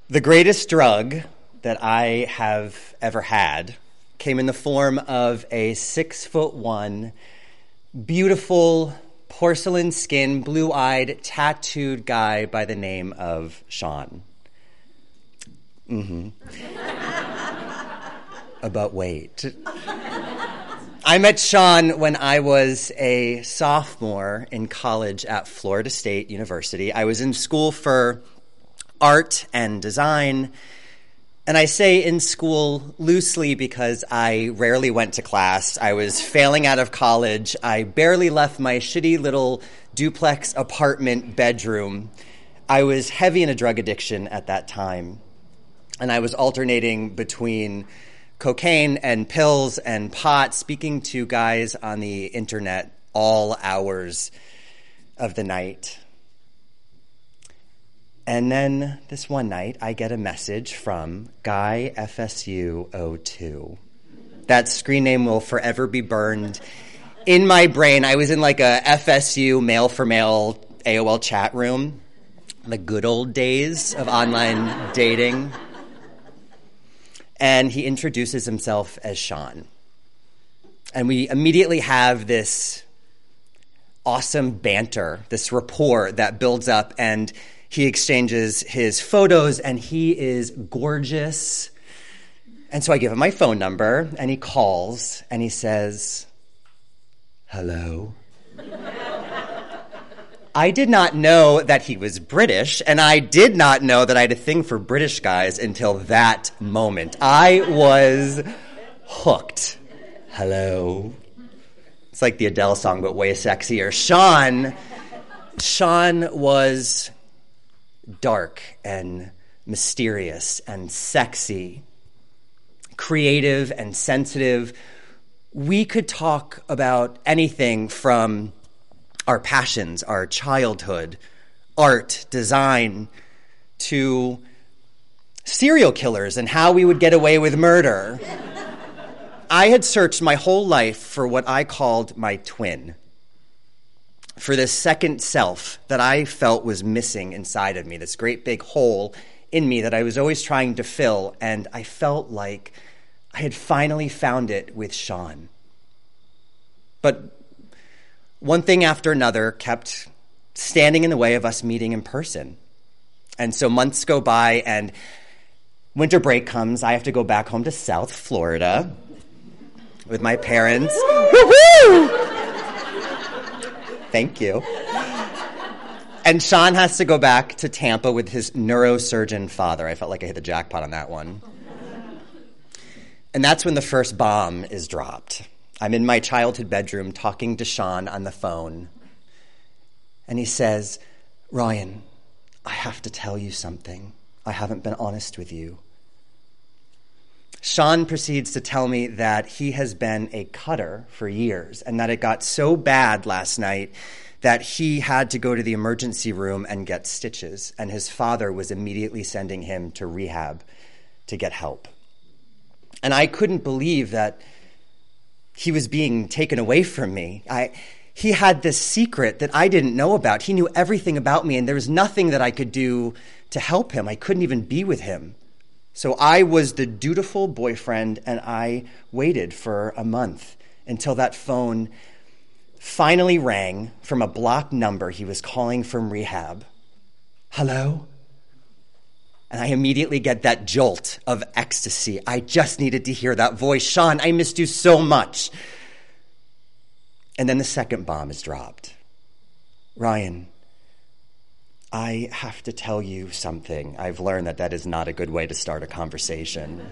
The greatest drug that I have ever had came in the form of a 6'1", beautiful, porcelain skin, blue-eyed, tattooed guy by the name of Sean. But wait. I met Sean when I was a sophomore in college at Florida State University. I was in school for art and design, and I say in school loosely because I rarely went to class. I was failing out of college. I barely left my shitty little duplex apartment bedroom. I was heavy in a drug addiction at that time, and I was alternating between cocaine and pills and pot, speaking to guys on the internet all hours of the night. And then this one night, I get a message from Guy FSU02. That screen name will forever be burned in my brain. I was in like a FSU male-for-male AOL chat room, the good old days of online dating. And he introduces himself as Sean. And we immediately have this awesome banter, this rapport that builds up, and he exchanges his photos, and he is gorgeous. And so I give him my phone number, and he calls, and he says, "Hello." I did not know that he was British, and I did not know that I had a thing for British guys until that moment. I was hooked. Hello. It's like the Adele song, but way sexier. Sean was dark and mysterious and sexy, creative and sensitive. We could talk about anything from our passions, our childhood, art, design, to serial killers and how we would get away with murder. I had searched my whole life for what I called my twin, for this second self that I felt was missing inside of me, this great big hole in me that I was always trying to fill, and I felt like I had finally found it with Sean. But one thing after another kept standing in the way of us meeting in person. And so months go by, and winter break comes. I have to go back home to South Florida with my parents. Woo-hoo! Thank you. And Sean has to go back to Tampa with his neurosurgeon father. I felt like I hit the jackpot on that one. And that's when the first bomb is dropped. I'm in my childhood bedroom talking to Sean on the phone. And he says, "Ryan, I have to tell you something. I haven't been honest with you." Sean proceeds to tell me that he has been a cutter for years and that it got so bad last night that he had to go to the emergency room and get stitches, and his father was immediately sending him to rehab to get help. And I couldn't believe that he was being taken away from me. He had this secret that I didn't know about. He knew everything about me, and there was nothing that I could do to help him. I couldn't even be with him. So I was the dutiful boyfriend, and I waited for a month until that phone finally rang from a blocked number. He was calling from rehab. "Hello?" And I immediately get that jolt of ecstasy. I just needed to hear that voice. "Sean, I missed you so much." And then the second bomb is dropped. "Ryan, I have to tell you something." I've learned that is not a good way to start a conversation.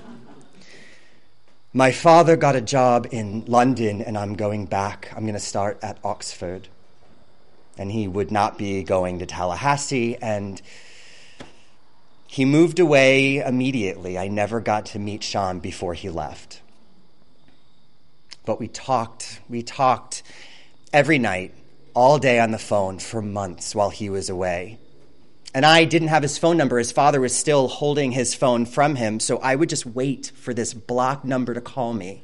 "My father got a job in London, and I'm going back. I'm going to start at Oxford." And he would not be going to Tallahassee, and he moved away immediately. I never got to meet Sean before he left. But we talked every night, all day on the phone for months while he was away. And I didn't have his phone number. His father was still holding his phone from him, so I would just wait for this blocked number to call me.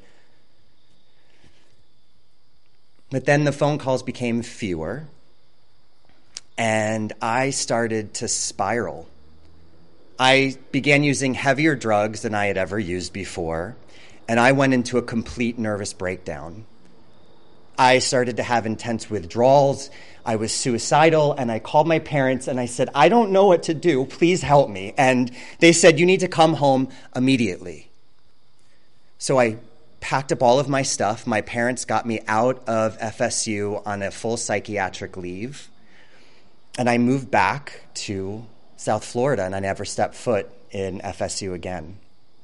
But then the phone calls became fewer, and I started to spiral. I began using heavier drugs than I had ever used before, and I went into a complete nervous breakdown. I started to have intense withdrawals. I was suicidal, and I called my parents, and I said, I don't know what to do. Please help me. And they said, you need to come home immediately. So I packed up all of my stuff. My parents got me out of FSU on a full psychiatric leave, and I moved back to South Florida, and I never stepped foot in FSU again.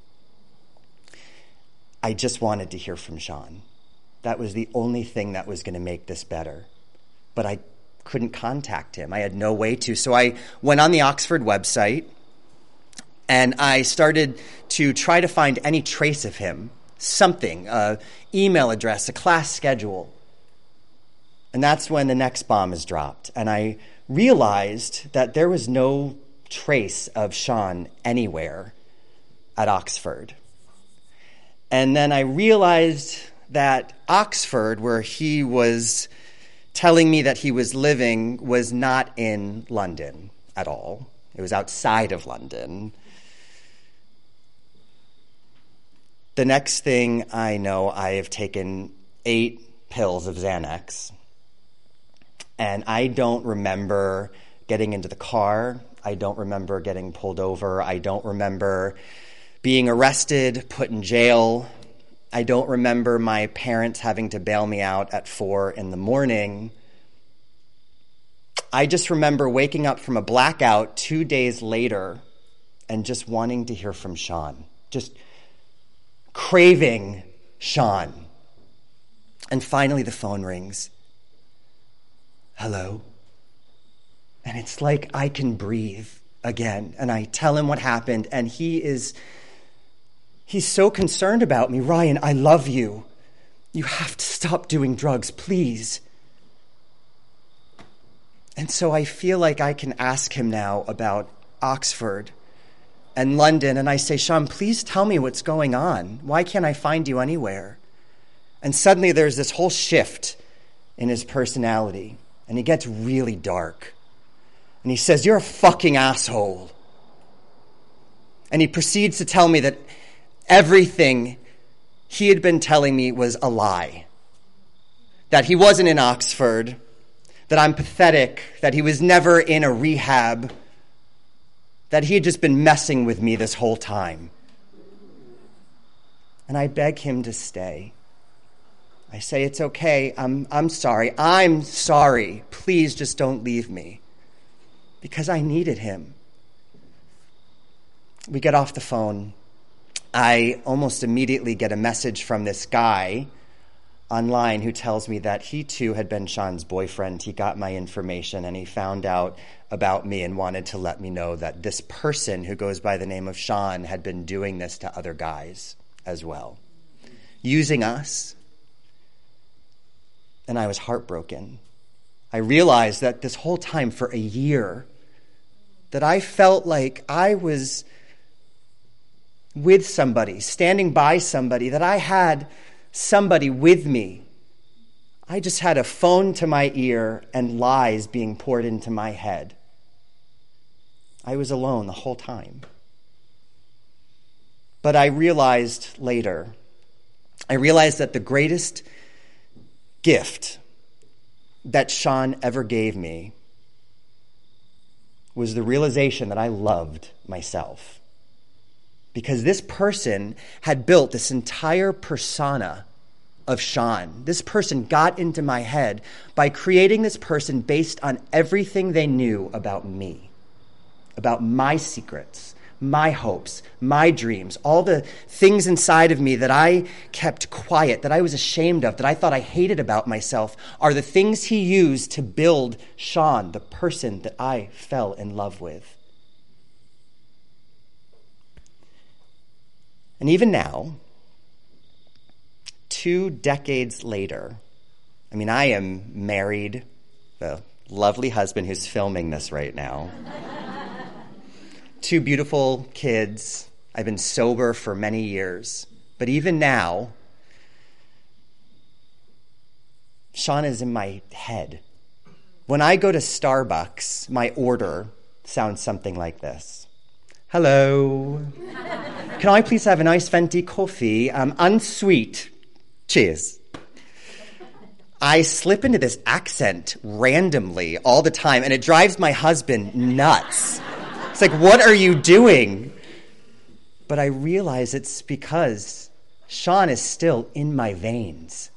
I just wanted to hear from Sean. That was the only thing that was going to make this better. But I couldn't contact him. I had no way to. So I went on the Oxford website, and I started to try to find any trace of him, something, an email address, a class schedule. And that's when the next bomb is dropped. And I realized that there was no trace of Sean anywhere at Oxford. And then I realized that Oxford, where he was telling me that he was living, was not in London at all. It was outside of London. The next thing I know, I have taken 8 pills of Xanax. And I don't remember getting into the car. I don't remember getting pulled over. I don't remember being arrested, put in jail. I don't remember my parents having to bail me out at 4 a.m. I just remember waking up from a blackout 2 days later and just wanting to hear from Sean, just craving Sean. And finally the phone rings. Hello? And it's like I can breathe again. And I tell him what happened, and he's so concerned about me. Ryan, I love you. You have to stop doing drugs, please. And so I feel like I can ask him now about Oxford and London. And I say, Sean, please tell me what's going on. Why can't I find you anywhere? And suddenly there's this whole shift in his personality. And he gets really dark. And he says, you're a fucking asshole. And he proceeds to tell me that everything he had been telling me was a lie. That he wasn't in Oxford, that I'm pathetic, that he was never in a rehab, that he had just been messing with me this whole time. And I beg him to stay. I say, it's okay, I'm sorry, please just don't leave me. Because I needed him. We get off the phone. I almost immediately get a message from this guy online who tells me that he too had been Sean's boyfriend. He got my information and he found out about me and wanted to let me know that this person who goes by the name of Sean had been doing this to other guys as well, using us. And I was heartbroken. I realized that this whole time for a year that I felt like I was with somebody, standing by somebody, that I had somebody with me. I just had a phone to my ear and lies being poured into my head. I was alone the whole time. But I realized later, that the greatest gift that Sean ever gave me was the realization that I loved myself. Because this person had built this entire persona of Sean. This person got into my head by creating this person based on everything they knew about me, about my secrets, my hopes, my dreams, all the things inside of me that I kept quiet, that I was ashamed of, that I thought I hated about myself, are the things he used to build Sean, the person that I fell in love with. And even now, 2 decades later, I am married, the lovely husband who's filming this right now. 2 beautiful kids. I've been sober for many years. But even now, Sean is in my head. When I go to Starbucks, my order sounds something like this. Hello. Can I please have an iced venti coffee? Unsweet. Cheers. I slip into this accent randomly all the time, and it drives my husband nuts. It's like, what are you doing? But I realize it's because Sean is still in my veins.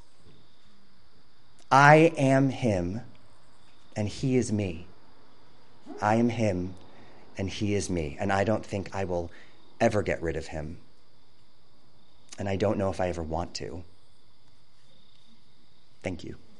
I am him, and he is me. I am him, and he is me. And I don't think I will ever get rid of him. And I don't know if I ever want to. Thank you.